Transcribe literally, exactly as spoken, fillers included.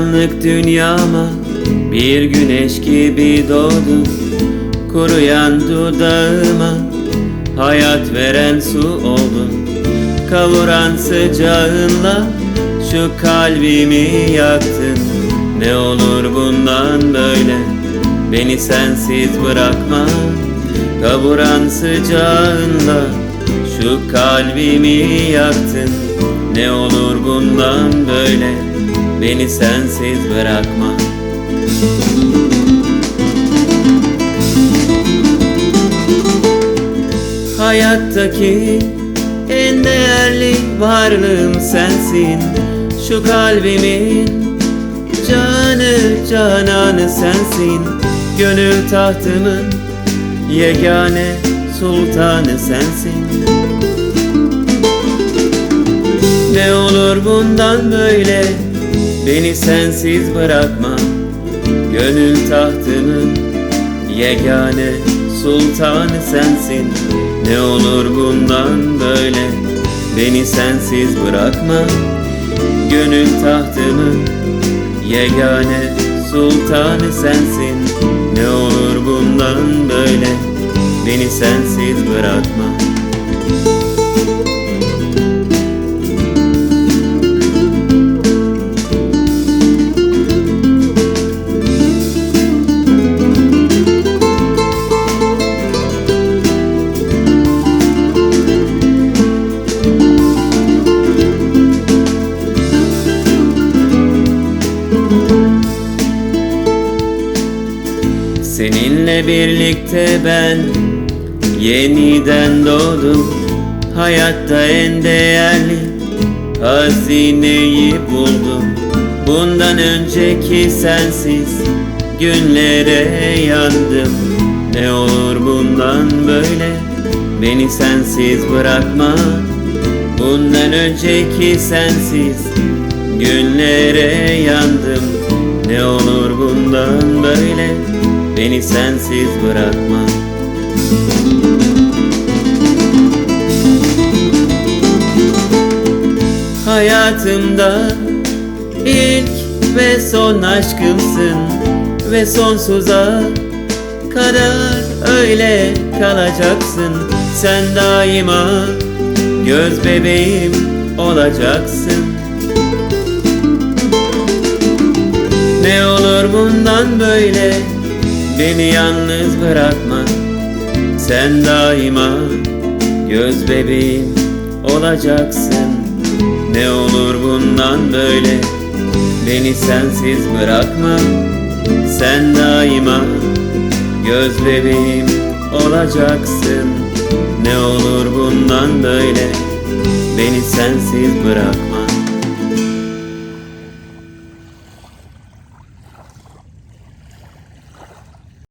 karanlık dünyama bir güneş gibi doğdun. Kuruyan dudağıma hayat veren su oldun. Kavuran sıcağınla şu kalbimi yaktın. Ne olur bundan böyle beni sensiz bırakma. Kavuran sıcağınla şu kalbimi yaktın. Ne olur bundan böyle beni sensiz bırakma. Hayattaki en değerli varlığım sensin. Şu kalbimin canı cananı sensin. Gönül tahtımın yegane sultanı sensin. Ne olur bundan böyle beni sensiz bırakma. Gönül tahtımın yegane sultanı sensin. Ne olur bundan böyle beni sensiz bırakma. Gönül tahtımın yegane sultanı sensin. Ne olur bundan böyle beni sensiz bırakma. Seninle birlikte ben yeniden doğdum. Hayatta en değerli hazineyi buldum. Bundan önceki sensiz günlere yandım. Ne olur bundan böyle beni sensiz bırakma. Bundan önceki sensiz günlere yandım. Ne olur bundan böyle beni sensiz bırakma. Hayatımda ilk ve son aşkımsın ve sonsuza kadar öyle kalacaksın. Sen daima göz bebeğim olacaksın. Ne olur bundan böyle beni yalnız bırakma. Sen daima göz bebeğim olacaksın. Ne olur bundan böyle beni sensiz bırakma. Sen daima göz bebeğim olacaksın. Ne olur bundan böyle beni sensiz bırakma.